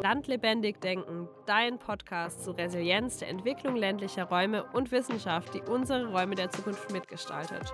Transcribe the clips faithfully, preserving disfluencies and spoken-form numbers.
Landlebendig denken, dein Podcast zu Resilienz der Entwicklung ländlicher Räume und Wissenschaft, die unsere Räume der Zukunft mitgestaltet.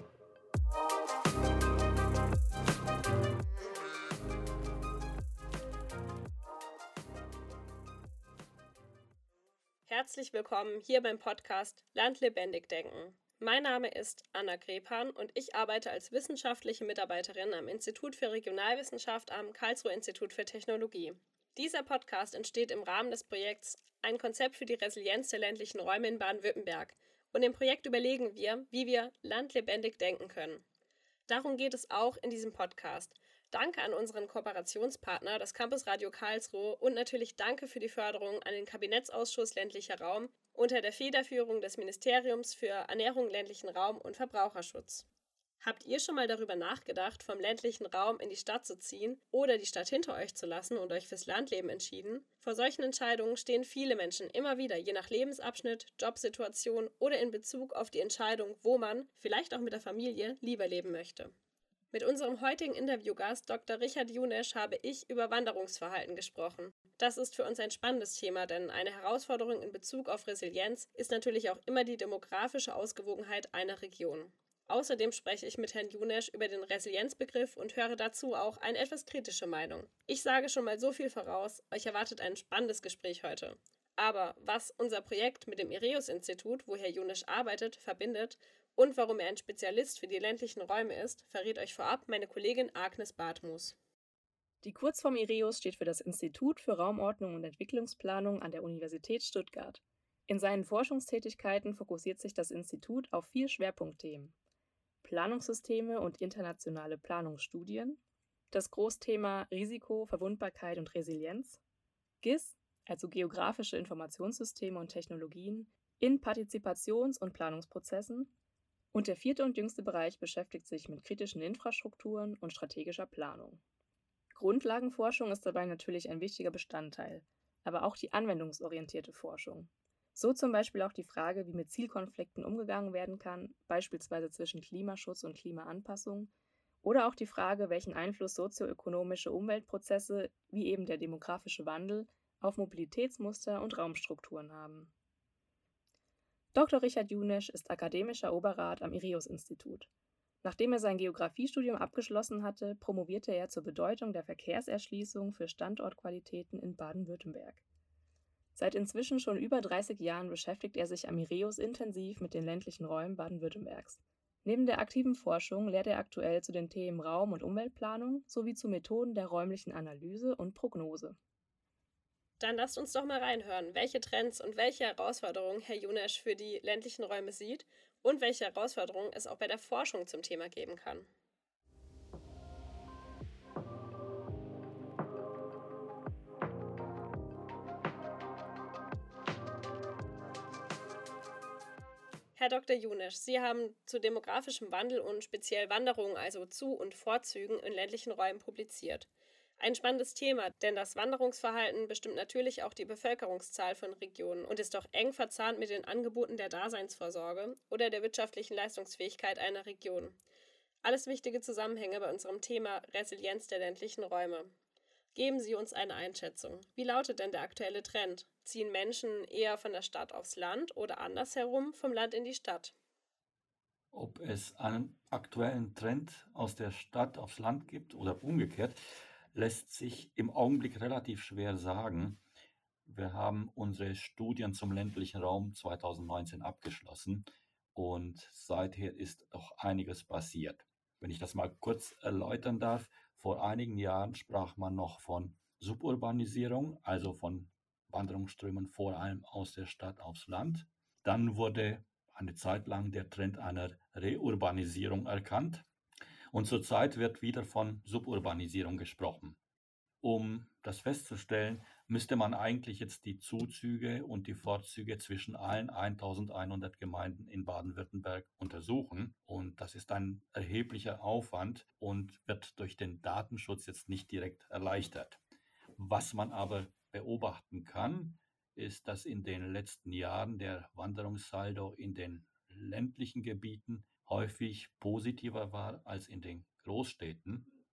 Herzlich willkommen hier beim Podcast Landlebendig denken. Mein Name ist Anna Grepan und ich arbeite als wissenschaftliche Mitarbeiterin am Institut für Regionalwissenschaft am Karlsruher Institut für Technologie. Dieser Podcast entsteht im Rahmen des Projekts Ein Konzept für die Resilienz der ländlichen Räume in Baden-Württemberg. Und im Projekt überlegen wir, wie wir landlebendig denken können. Darum geht es auch in diesem Podcast. Danke an unseren Kooperationspartner, das Campus Radio Karlsruhe, und natürlich danke für die Förderung an den Kabinettsausschuss ländlicher Raum unter der Federführung des Ministeriums für Ernährung, ländlichen Raum und Verbraucherschutz. Habt ihr schon mal darüber nachgedacht, vom ländlichen Raum in die Stadt zu ziehen oder die Stadt hinter euch zu lassen und euch fürs Landleben entschieden? Vor solchen Entscheidungen stehen viele Menschen immer wieder, je nach Lebensabschnitt, Jobsituation oder in Bezug auf die Entscheidung, wo man, vielleicht auch mit der Familie, lieber leben möchte. Mit unserem heutigen Interviewgast Doktor Richard Junesch habe ich über Wanderungsverhalten gesprochen. Das ist für uns ein spannendes Thema, denn eine Herausforderung in Bezug auf Resilienz ist natürlich auch immer die demografische Ausgewogenheit einer Region. Außerdem spreche ich mit Herrn Junesch über den Resilienzbegriff und höre dazu auch eine etwas kritische Meinung. Ich sage schon mal so viel voraus, euch erwartet ein spannendes Gespräch heute. Aber was unser Projekt mit dem IREUS-Institut, wo Herr Junesch arbeitet, verbindet und warum er ein Spezialist für die ländlichen Räume ist, verrät euch vorab meine Kollegin Agnes Bartmus. Die Kurzform IREUS steht für das Institut für Raumordnung und Entwicklungsplanung an der Universität Stuttgart. In seinen Forschungstätigkeiten fokussiert sich das Institut auf vier Schwerpunktthemen: Planungssysteme und internationale Planungsstudien, das Großthema Risiko, Verwundbarkeit und Resilienz, G I S, also geografische Informationssysteme und Technologien, in Partizipations- und Planungsprozessen, und der vierte und jüngste Bereich beschäftigt sich mit kritischen Infrastrukturen und strategischer Planung. Grundlagenforschung ist dabei natürlich ein wichtiger Bestandteil, aber auch die anwendungsorientierte Forschung. So zum Beispiel auch die Frage, wie mit Zielkonflikten umgegangen werden kann, beispielsweise zwischen Klimaschutz und Klimaanpassung, oder auch die Frage, welchen Einfluss sozioökonomische Umweltprozesse, wie eben der demografische Wandel, auf Mobilitätsmuster und Raumstrukturen haben. Doktor Richard Junesch ist akademischer Oberrat am IREUS-Institut. Nachdem er sein Geografiestudium abgeschlossen hatte, promovierte er zur Bedeutung der Verkehrserschließung für Standortqualitäten in Baden-Württemberg. Seit inzwischen schon über dreißig Jahren beschäftigt er sich am IREUS intensiv mit den ländlichen Räumen Baden-Württembergs. Neben der aktiven Forschung lehrt er aktuell zu den Themen Raum- und Umweltplanung sowie zu Methoden der räumlichen Analyse und Prognose. Dann lasst uns doch mal reinhören, welche Trends und welche Herausforderungen Herr Junesch für die ländlichen Räume sieht und welche Herausforderungen es auch bei der Forschung zum Thema geben kann. Herr Doktor Junesch, Sie haben zu demografischem Wandel und speziell Wanderungen, also Zu- und Vorzügen in ländlichen Räumen publiziert. Ein spannendes Thema, denn das Wanderungsverhalten bestimmt natürlich auch die Bevölkerungszahl von Regionen und ist auch eng verzahnt mit den Angeboten der Daseinsvorsorge oder der wirtschaftlichen Leistungsfähigkeit einer Region. Alles wichtige Zusammenhänge bei unserem Thema Resilienz der ländlichen Räume. Geben Sie uns eine Einschätzung. Wie lautet denn der aktuelle Trend? Ziehen Menschen eher von der Stadt aufs Land oder andersherum vom Land in die Stadt? Ob es einen aktuellen Trend aus der Stadt aufs Land gibt oder umgekehrt, lässt sich im Augenblick relativ schwer sagen. Wir haben unsere Studien zum ländlichen Raum zweitausendneunzehn abgeschlossen und seither ist doch einiges passiert. Wenn ich das mal kurz erläutern darf, vor einigen Jahren sprach man noch von Suburbanisierung, also von Wanderungsströmen vor allem aus der Stadt aufs Land. Dann wurde eine Zeit lang der Trend einer Reurbanisierung erkannt und zurzeit wird wieder von Suburbanisierung gesprochen. Um das festzustellen, müsste man eigentlich jetzt die Zuzüge und die Fortzüge zwischen allen eintausendeinhundert Gemeinden in Baden-Württemberg untersuchen. Und das ist ein erheblicher Aufwand und wird durch den Datenschutz jetzt nicht direkt erleichtert. Was man aber beobachten kann, ist, dass in den letzten Jahren der Wanderungssaldo in den ländlichen Gebieten häufig positiver war als in den Großstädten.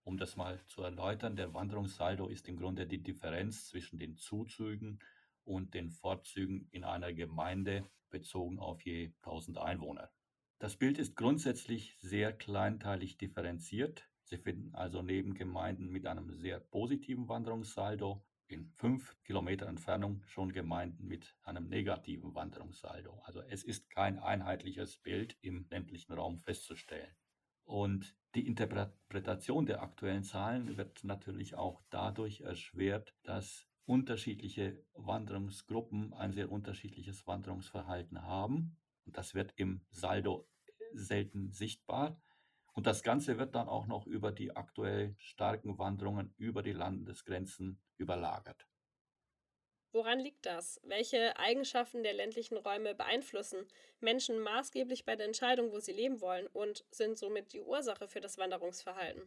Um das mal zu erläutern, der Wanderungssaldo ist im Grunde die Differenz zwischen den Zuzügen und den Fortzügen in einer Gemeinde bezogen auf je tausend Einwohner. Das Bild ist grundsätzlich sehr kleinteilig differenziert. Sie finden also neben Gemeinden mit einem sehr positiven Wanderungssaldo in fünf Kilometer Entfernung schon Gemeinden mit einem negativen Wanderungssaldo. Also es ist kein einheitliches Bild im ländlichen Raum festzustellen. Und die Interpretation der aktuellen Zahlen wird natürlich auch dadurch erschwert, dass unterschiedliche Wanderungsgruppen ein sehr unterschiedliches Wanderungsverhalten haben. Und das wird im Saldo selten sichtbar. Und das Ganze wird dann auch noch über die aktuell starken Wanderungen über die Landesgrenzen überlagert. Woran liegt das? Welche Eigenschaften der ländlichen Räume beeinflussen Menschen maßgeblich bei der Entscheidung, wo sie leben wollen und sind somit die Ursache für das Wanderungsverhalten?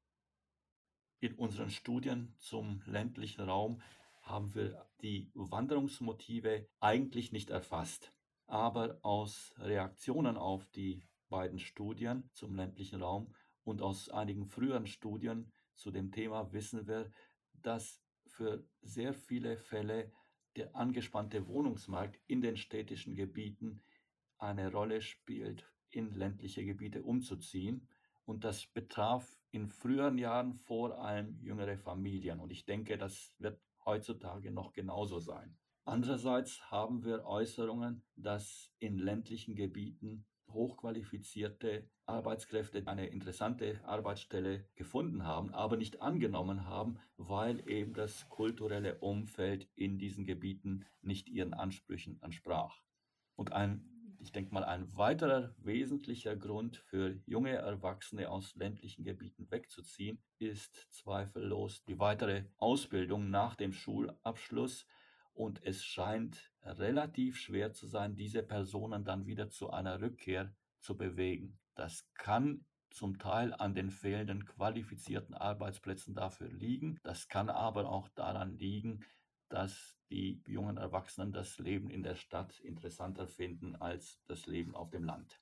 In unseren Studien zum ländlichen Raum haben wir die Wanderungsmotive eigentlich nicht erfasst. Aber aus Reaktionen auf die beiden Studien zum ländlichen Raum und aus einigen früheren Studien zu dem Thema wissen wir, dass für sehr viele Fälle der angespannte Wohnungsmarkt in den städtischen Gebieten eine Rolle spielt, in ländliche Gebiete umzuziehen. Und das betraf in früheren Jahren vor allem jüngere Familien. Und ich denke, das wird heutzutage noch genauso sein. Andererseits haben wir Äußerungen, dass in ländlichen Gebieten hochqualifizierte Arbeitskräfte eine interessante Arbeitsstelle gefunden haben, aber nicht angenommen haben, weil eben das kulturelle Umfeld in diesen Gebieten nicht ihren Ansprüchen entsprach. Und ein, ich denke mal, ein weiterer wesentlicher Grund für junge Erwachsene aus ländlichen Gebieten wegzuziehen, ist zweifellos die weitere Ausbildung nach dem Schulabschluss. Und es scheint relativ schwer zu sein, diese Personen dann wieder zu einer Rückkehr zu bewegen. Das kann zum Teil an den fehlenden qualifizierten Arbeitsplätzen dafür liegen. Das kann aber auch daran liegen, dass die jungen Erwachsenen das Leben in der Stadt interessanter finden als das Leben auf dem Land.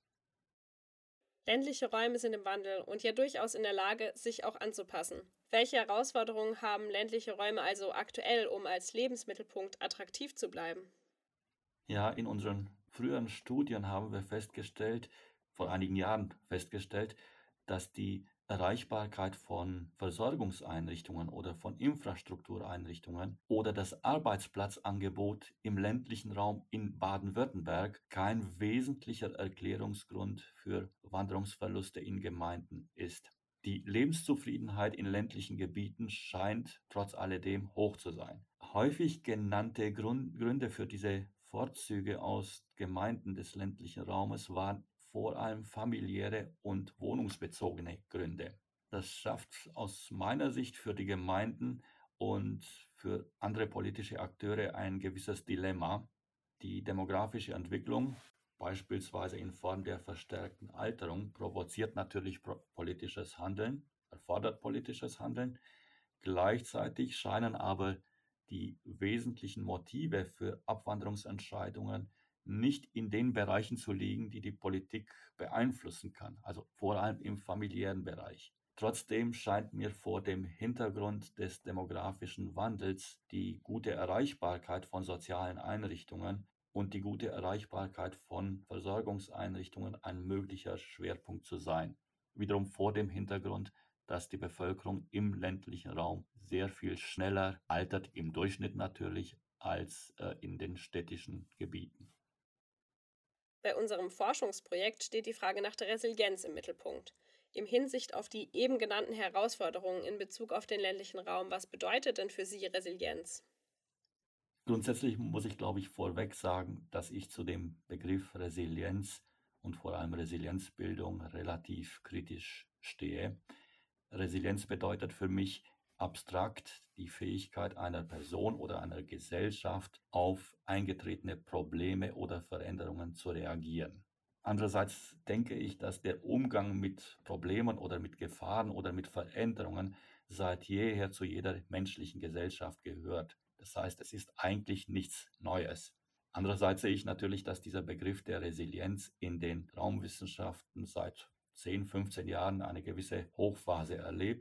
Ländliche Räume sind im Wandel und ja durchaus in der Lage, sich auch anzupassen. Welche Herausforderungen haben ländliche Räume also aktuell, um als Lebensmittelpunkt attraktiv zu bleiben? Ja, in unseren früheren Studien haben wir festgestellt, vor einigen Jahren festgestellt, dass die Erreichbarkeit von Versorgungseinrichtungen oder von Infrastruktureinrichtungen oder das Arbeitsplatzangebot im ländlichen Raum in Baden-Württemberg kein wesentlicher Erklärungsgrund für Wanderungsverluste in Gemeinden ist. Die Lebenszufriedenheit in ländlichen Gebieten scheint trotz alledem hoch zu sein. Häufig genannte Grund, Gründe für diese Vorzüge aus Gemeinden des ländlichen Raumes waren vor allem familiäre und wohnungsbezogene Gründe. Das schafft aus meiner Sicht für die Gemeinden und für andere politische Akteure ein gewisses Dilemma. Die demografische Entwicklung, beispielsweise in Form der verstärkten Alterung, provoziert natürlich politisches Handeln, erfordert politisches Handeln. Gleichzeitig scheinen aber die wesentlichen Motive für Abwanderungsentscheidungen nicht in den Bereichen zu liegen, die die Politik beeinflussen kann, also vor allem im familiären Bereich. Trotzdem scheint mir vor dem Hintergrund des demografischen Wandels die gute Erreichbarkeit von sozialen Einrichtungen und die gute Erreichbarkeit von Versorgungseinrichtungen ein möglicher Schwerpunkt zu sein. Wiederum vor dem Hintergrund, dass die Bevölkerung im ländlichen Raum sehr viel schneller altert, im Durchschnitt natürlich, als äh, in den städtischen Gebieten. Bei unserem Forschungsprojekt steht die Frage nach der Resilienz im Mittelpunkt. Im Hinsicht auf die eben genannten Herausforderungen in Bezug auf den ländlichen Raum, was bedeutet denn für Sie Resilienz? Grundsätzlich muss ich, glaube ich, vorweg sagen, dass ich zu dem Begriff Resilienz und vor allem Resilienzbildung relativ kritisch stehe. Resilienz bedeutet für mich abstrakt die Fähigkeit einer Person oder einer Gesellschaft auf eingetretene Probleme oder Veränderungen zu reagieren. Andererseits denke ich, dass der Umgang mit Problemen oder mit Gefahren oder mit Veränderungen seit jeher zu jeder menschlichen Gesellschaft gehört. Das heißt, es ist eigentlich nichts Neues. Andererseits sehe ich natürlich, dass dieser Begriff der Resilienz in den Raumwissenschaften seit zehn, fünfzehn Jahren eine gewisse Hochphase erlebt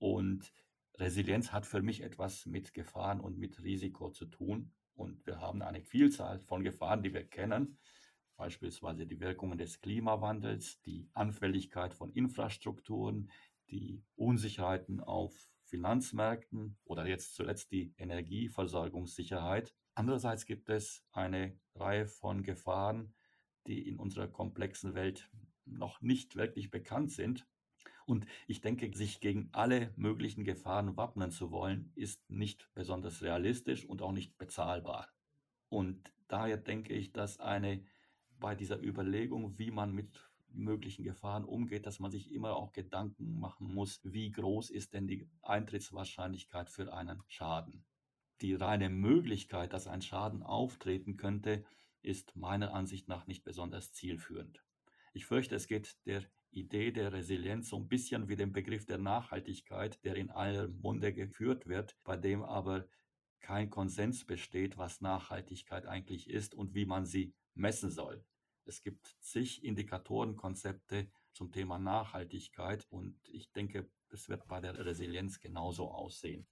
Und Resilienz hat für mich etwas mit Gefahren und mit Risiko zu tun. Und wir haben eine Vielzahl von Gefahren, die wir kennen, beispielsweise die Wirkungen des Klimawandels, die Anfälligkeit von Infrastrukturen, die Unsicherheiten auf Finanzmärkten oder jetzt zuletzt die Energieversorgungssicherheit. Andererseits gibt es eine Reihe von Gefahren, die in unserer komplexen Welt noch nicht wirklich bekannt sind. Und ich denke, sich gegen alle möglichen Gefahren wappnen zu wollen, ist nicht besonders realistisch und auch nicht bezahlbar. Und daher denke ich, dass eine bei dieser Überlegung, wie man mit möglichen Gefahren umgeht, dass man sich immer auch Gedanken machen muss, wie groß ist denn die Eintrittswahrscheinlichkeit für einen Schaden. Die reine Möglichkeit, dass ein Schaden auftreten könnte, ist meiner Ansicht nach nicht besonders zielführend. Ich fürchte, es geht der Idee der Resilienz so ein bisschen wie dem Begriff der Nachhaltigkeit, der in aller Munde geführt wird, bei dem aber kein Konsens besteht, was Nachhaltigkeit eigentlich ist und wie man sie messen soll. Es gibt zig Indikatorenkonzepte zum Thema Nachhaltigkeit und ich denke, es wird bei der Resilienz genauso aussehen.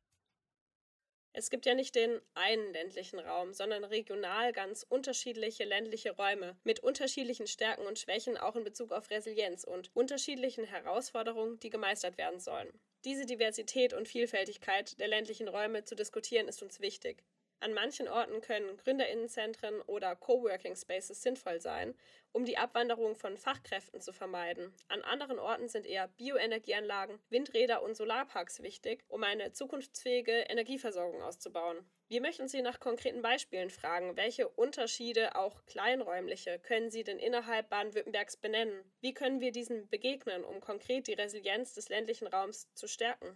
Es gibt ja nicht den einen ländlichen Raum, sondern regional ganz unterschiedliche ländliche Räume mit unterschiedlichen Stärken und Schwächen auch in Bezug auf Resilienz und unterschiedlichen Herausforderungen, die gemeistert werden sollen. Diese Diversität und Vielfältigkeit der ländlichen Räume zu diskutieren, ist uns wichtig. An manchen Orten können Gründerinnenzentren oder Coworking Spaces sinnvoll sein, um die Abwanderung von Fachkräften zu vermeiden. An anderen Orten sind eher Bioenergieanlagen, Windräder und Solarparks wichtig, um eine zukunftsfähige Energieversorgung auszubauen. Wir möchten Sie nach konkreten Beispielen fragen, welche Unterschiede, auch kleinräumliche, können Sie denn innerhalb Baden-Württembergs benennen? Wie können wir diesen begegnen, um konkret die Resilienz des ländlichen Raums zu stärken?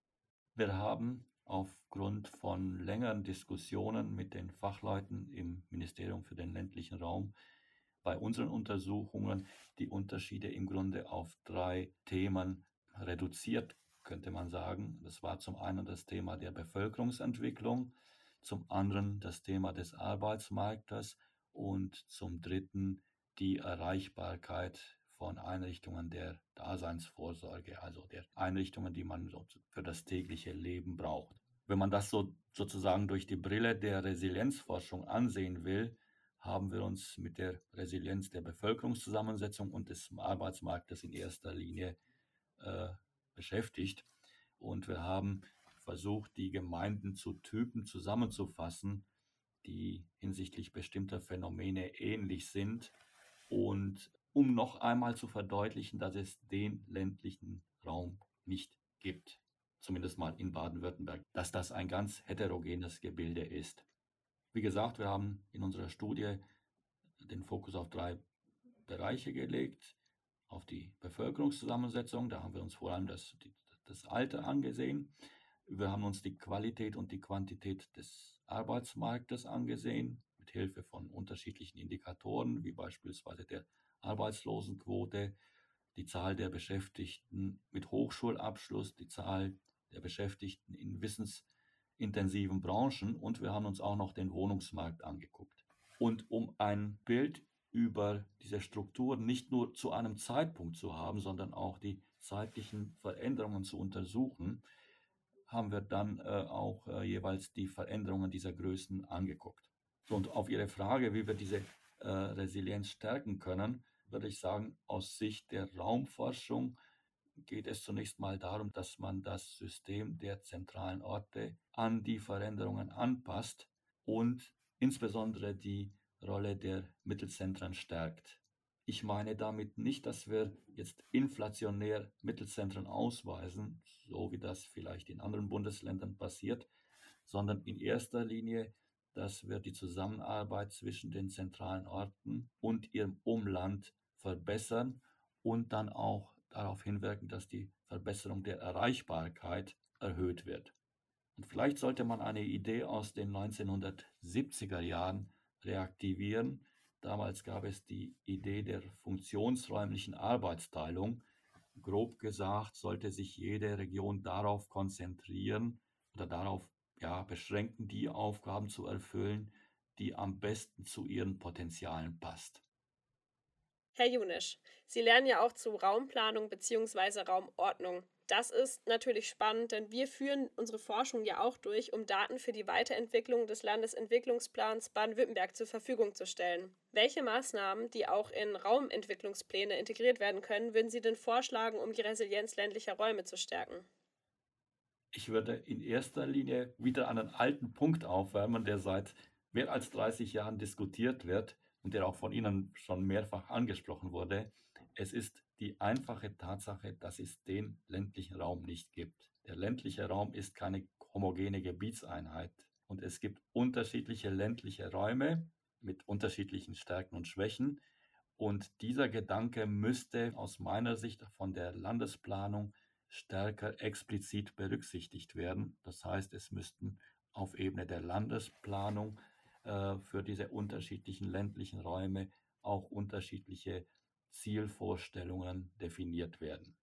Wir haben aufgrund von längeren Diskussionen mit den Fachleuten im Ministerium für den ländlichen Raum bei unseren Untersuchungen die Unterschiede im Grunde auf drei Themen reduziert, könnte man sagen. Das war zum einen das Thema der Bevölkerungsentwicklung, zum anderen das Thema des Arbeitsmarktes und zum dritten die Erreichbarkeit von Einrichtungen der Daseinsvorsorge, also der Einrichtungen, die man für das tägliche Leben braucht. Wenn man das so sozusagen durch die Brille der Resilienzforschung ansehen will, haben wir uns mit der Resilienz der Bevölkerungszusammensetzung und des Arbeitsmarktes in erster Linie äh, beschäftigt. Und wir haben versucht, die Gemeinden zu Typen zusammenzufassen, die hinsichtlich bestimmter Phänomene ähnlich sind. Und um noch einmal zu verdeutlichen, dass es den ländlichen Raum nicht gibt, zumindest mal in Baden-Württemberg, dass das ein ganz heterogenes Gebilde ist. Wie gesagt, wir haben in unserer Studie den Fokus auf drei Bereiche gelegt, auf die Bevölkerungszusammensetzung, da haben wir uns vor allem das, die, das Alter angesehen. Wir haben uns die Qualität und die Quantität des Arbeitsmarktes angesehen, mit Hilfe von unterschiedlichen Indikatoren, wie beispielsweise der Arbeitslosenquote, die Zahl der Beschäftigten mit Hochschulabschluss, die Zahl der Beschäftigten in wissensintensiven Branchen und wir haben uns auch noch den Wohnungsmarkt angeguckt. Und um ein Bild über diese Strukturen nicht nur zu einem Zeitpunkt zu haben, sondern auch die zeitlichen Veränderungen zu untersuchen, haben wir dann äh, auch äh, jeweils die Veränderungen dieser Größen angeguckt. So, und auf Ihre Frage, wie wir diese äh, Resilienz stärken können, würde ich sagen, aus Sicht der Raumforschung geht es zunächst mal darum, dass man das System der zentralen Orte an die Veränderungen anpasst und insbesondere die Rolle der Mittelzentren stärkt. Ich meine damit nicht, dass wir jetzt inflationär Mittelzentren ausweisen, so wie das vielleicht in anderen Bundesländern passiert, sondern in erster Linie, dass wir die Zusammenarbeit zwischen den zentralen Orten und ihrem Umland verbessern und dann auch darauf hinwirken, dass die Verbesserung der Erreichbarkeit erhöht wird. Und vielleicht sollte man eine Idee aus den neunzehnhundertsiebziger Jahren reaktivieren. Damals gab es die Idee der funktionsräumlichen Arbeitsteilung. Grob gesagt sollte sich jede Region darauf konzentrieren oder darauf ja, beschränken, die Aufgaben zu erfüllen, die am besten zu ihren Potenzialen passt. Herr Junisch, Sie lernen ja auch zu Raumplanung bzw. Raumordnung. Das ist natürlich spannend, denn wir führen unsere Forschung ja auch durch, um Daten für die Weiterentwicklung des Landesentwicklungsplans Baden-Württemberg zur Verfügung zu stellen. Welche Maßnahmen, die auch in Raumentwicklungspläne integriert werden können, würden Sie denn vorschlagen, um die Resilienz ländlicher Räume zu stärken? Ich würde in erster Linie wieder einen alten Punkt aufwärmen, der seit mehr als dreißig Jahren diskutiert wird und der auch von Ihnen schon mehrfach angesprochen wurde. Es ist die einfache Tatsache, dass es den ländlichen Raum nicht gibt. Der ländliche Raum ist keine homogene Gebietseinheit und es gibt unterschiedliche ländliche Räume mit unterschiedlichen Stärken und Schwächen. Und dieser Gedanke müsste aus meiner Sicht von der Landesplanung stärker explizit berücksichtigt werden. Das heißt, es müssten auf Ebene der Landesplanung äh, für diese unterschiedlichen ländlichen Räume auch unterschiedliche Zielvorstellungen definiert werden.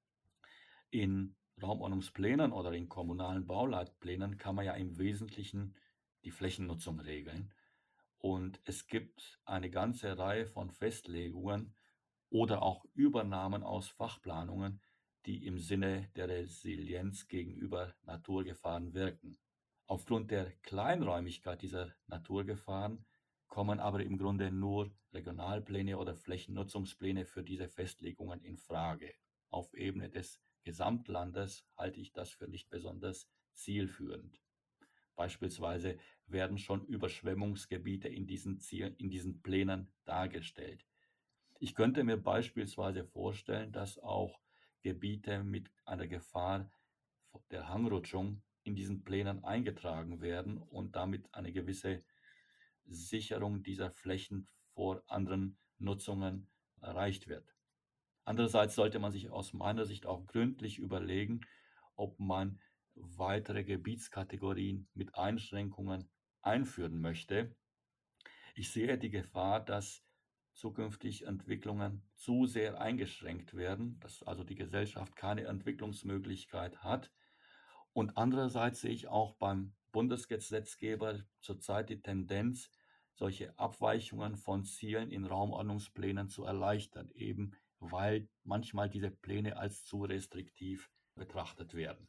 In Raumordnungsplänen oder in kommunalen Bauleitplänen kann man ja im Wesentlichen die Flächennutzung regeln. Und es gibt eine ganze Reihe von Festlegungen oder auch Übernahmen aus Fachplanungen, die im Sinne der Resilienz gegenüber Naturgefahren wirken. Aufgrund der Kleinräumigkeit dieser Naturgefahren kommen aber im Grunde nur Regionalpläne oder Flächennutzungspläne für diese Festlegungen in Frage. Auf Ebene des Gesamtlandes halte ich das für nicht besonders zielführend. Beispielsweise werden schon Überschwemmungsgebiete in diesen, Ziel, in diesen Plänen dargestellt. Ich könnte mir beispielsweise vorstellen, dass auch Gebiete mit einer Gefahr der Hangrutschung in diesen Plänen eingetragen werden und damit eine gewisse Sicherung dieser Flächen vor anderen Nutzungen erreicht wird. Andererseits sollte man sich aus meiner Sicht auch gründlich überlegen, ob man weitere Gebietskategorien mit Einschränkungen einführen möchte. Ich sehe die Gefahr, dass zukünftig Entwicklungen zu sehr eingeschränkt werden, dass also die Gesellschaft keine Entwicklungsmöglichkeit hat. Und andererseits sehe ich auch beim Bundesgesetzgeber zurzeit die Tendenz, solche Abweichungen von Zielen in Raumordnungsplänen zu erleichtern, eben weil manchmal diese Pläne als zu restriktiv betrachtet werden.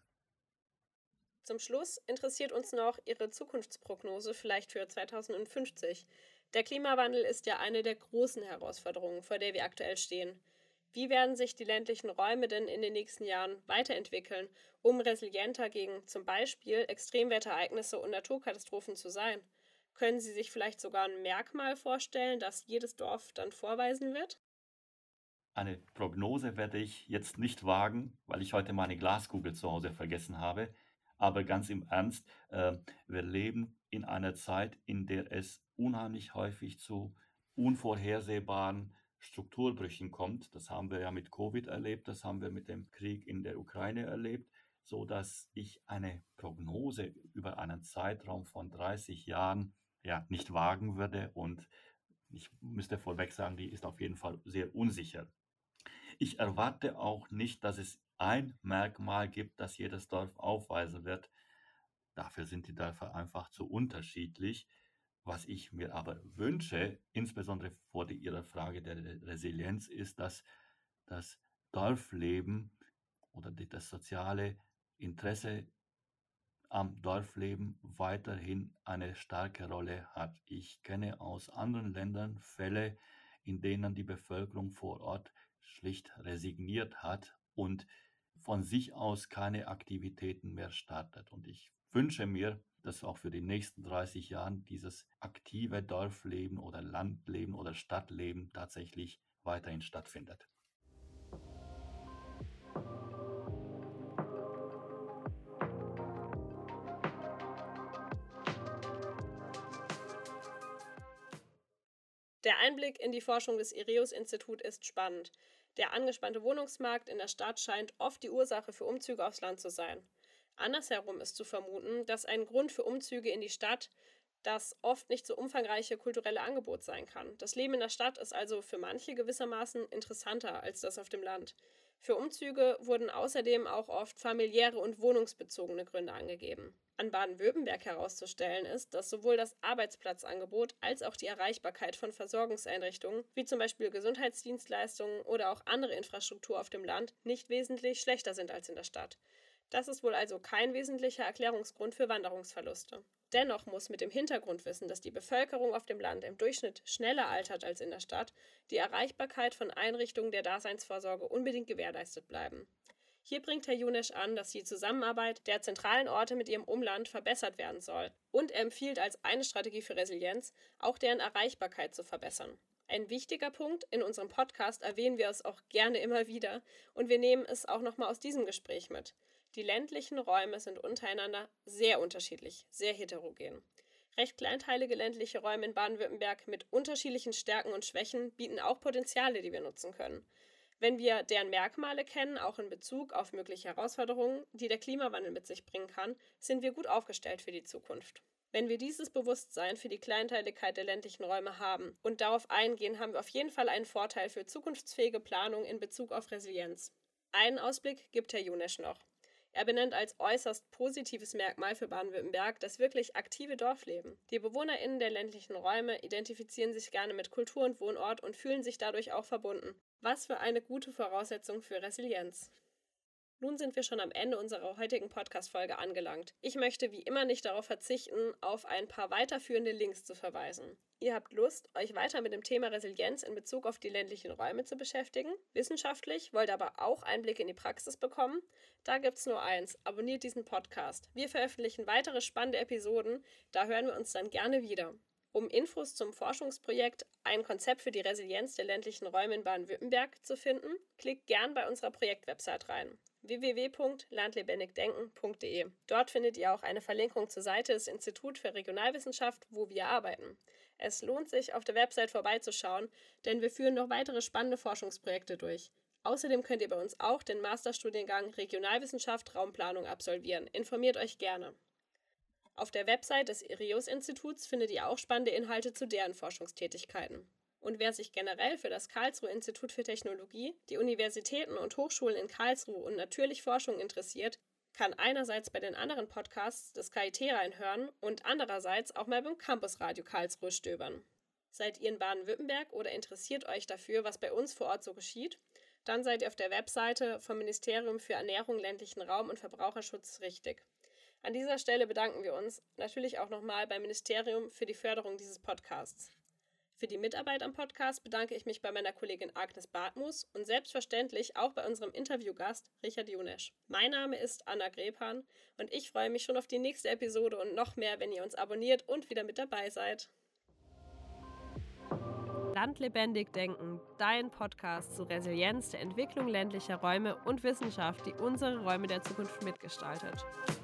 Zum Schluss interessiert uns noch Ihre Zukunftsprognose vielleicht für zweitausendfünfzig. Der Klimawandel ist ja eine der großen Herausforderungen, vor der wir aktuell stehen. Wie werden sich die ländlichen Räume denn in den nächsten Jahren weiterentwickeln, um resilienter gegen zum Beispiel Extremwetterereignisse und Naturkatastrophen zu sein? Können Sie sich vielleicht sogar ein Merkmal vorstellen, das jedes Dorf dann vorweisen wird? Eine Prognose werde ich jetzt nicht wagen, weil ich heute meine Glaskugel zu Hause vergessen habe. Aber ganz im Ernst, äh, wir leben in einer Zeit, in der es unheimlich häufig zu unvorhersehbaren Strukturbrüchen kommt. Das haben wir ja mit Covid erlebt, das haben wir mit dem Krieg in der Ukraine erlebt, so dass ich eine Prognose über einen Zeitraum von dreißig Jahren ja nicht wagen würde, und ich müsste vorweg sagen, die ist auf jeden Fall sehr unsicher. Ich erwarte auch nicht, dass es ein Merkmal gibt, das jedes Dorf aufweisen wird. Dafür sind die Dörfer einfach zu unterschiedlich. Was ich mir aber wünsche, insbesondere vor die- Ihrer Frage der Re- Resilienz, ist, dass das Dorfleben oder die, das soziale Interesse am Dorfleben weiterhin eine starke Rolle hat. Ich kenne aus anderen Ländern Fälle, in denen die Bevölkerung vor Ort schlicht resigniert hat und von sich aus keine Aktivitäten mehr startet. Und ich wünsche mir, dass auch für die nächsten dreißig Jahre dieses aktive Dorfleben oder Landleben oder Stadtleben tatsächlich weiterhin stattfindet. Der Einblick in die Forschung des Ireus-Institut ist spannend. Der angespannte Wohnungsmarkt in der Stadt scheint oft die Ursache für Umzüge aufs Land zu sein. Andersherum ist zu vermuten, dass ein Grund für Umzüge in die Stadt das oft nicht so umfangreiche kulturelle Angebot sein kann. Das Leben in der Stadt ist also für manche gewissermaßen interessanter als das auf dem Land. Für Umzüge wurden außerdem auch oft familiäre und wohnungsbezogene Gründe angegeben. An Baden-Württemberg herauszustellen ist, dass sowohl das Arbeitsplatzangebot als auch die Erreichbarkeit von Versorgungseinrichtungen, wie zum Beispiel Gesundheitsdienstleistungen oder auch andere Infrastruktur auf dem Land, nicht wesentlich schlechter sind als in der Stadt. Das ist wohl also kein wesentlicher Erklärungsgrund für Wanderungsverluste. Dennoch muss mit dem Hintergrundwissen, dass die Bevölkerung auf dem Land im Durchschnitt schneller altert als in der Stadt, die Erreichbarkeit von Einrichtungen der Daseinsvorsorge unbedingt gewährleistet bleiben. Hier bringt Herr Junesch an, dass die Zusammenarbeit der zentralen Orte mit ihrem Umland verbessert werden soll, und er empfiehlt als eine Strategie für Resilienz, auch deren Erreichbarkeit zu verbessern. Ein wichtiger Punkt, in unserem Podcast erwähnen wir es auch gerne immer wieder und wir nehmen es auch nochmal aus diesem Gespräch mit. Die ländlichen Räume sind untereinander sehr unterschiedlich, sehr heterogen. Recht kleinteilige ländliche Räume in Baden-Württemberg mit unterschiedlichen Stärken und Schwächen bieten auch Potenziale, die wir nutzen können. Wenn wir deren Merkmale kennen, auch in Bezug auf mögliche Herausforderungen, die der Klimawandel mit sich bringen kann, sind wir gut aufgestellt für die Zukunft. Wenn wir dieses Bewusstsein für die Kleinteiligkeit der ländlichen Räume haben und darauf eingehen, haben wir auf jeden Fall einen Vorteil für zukunftsfähige Planung in Bezug auf Resilienz. Einen Ausblick gibt Herr Junesch noch. Er benennt als äußerst positives Merkmal für Baden-Württemberg das wirklich aktive Dorfleben. Die BewohnerInnen der ländlichen Räume identifizieren sich gerne mit Kultur und Wohnort und fühlen sich dadurch auch verbunden. Was für eine gute Voraussetzung für Resilienz. Nun sind wir schon am Ende unserer heutigen Podcast-Folge angelangt. Ich möchte wie immer nicht darauf verzichten, auf ein paar weiterführende Links zu verweisen. Ihr habt Lust, euch weiter mit dem Thema Resilienz in Bezug auf die ländlichen Räume zu beschäftigen? Wissenschaftlich, wollt aber auch Einblicke in die Praxis bekommen? Da gibt's nur eins, abonniert diesen Podcast. Wir veröffentlichen weitere spannende Episoden, da hören wir uns dann gerne wieder. Um Infos zum Forschungsprojekt Ein Konzept für die Resilienz der ländlichen Räume in Baden-Württemberg zu finden, klickt gern bei unserer Projektwebsite rein. w w w punkt landlebendigdenken punkt d e. Dort findet ihr auch eine Verlinkung zur Seite des Instituts für Regionalwissenschaft, wo wir arbeiten. Es lohnt sich, auf der Website vorbeizuschauen, denn wir führen noch weitere spannende Forschungsprojekte durch. Außerdem könnt ihr bei uns auch den Masterstudiengang Regionalwissenschaft Raumplanung absolvieren. Informiert euch gerne. Auf der Website des I R I U-Instituts findet ihr auch spannende Inhalte zu deren Forschungstätigkeiten. Und wer sich generell für das Karlsruher Institut für Technologie, die Universitäten und Hochschulen in Karlsruhe und natürlich Forschung interessiert, kann einerseits bei den anderen Podcasts des K I T reinhören und andererseits auch mal beim Campusradio Karlsruhe stöbern. Seid ihr in Baden-Württemberg oder interessiert euch dafür, was bei uns vor Ort so geschieht? Dann seid ihr auf der Webseite vom Ministerium für Ernährung, ländlichen Raum und Verbraucherschutz richtig. An dieser Stelle bedanken wir uns natürlich auch nochmal beim Ministerium für die Förderung dieses Podcasts. Für die Mitarbeit am Podcast bedanke ich mich bei meiner Kollegin Agnes Bartmus und selbstverständlich auch bei unserem Interviewgast Richard Junesch. Mein Name ist Anna Grephan und ich freue mich schon auf die nächste Episode und noch mehr, wenn ihr uns abonniert und wieder mit dabei seid. Landlebendig denken, dein Podcast zur Resilienz der Entwicklung ländlicher Räume und Wissenschaft, die unsere Räume der Zukunft mitgestaltet.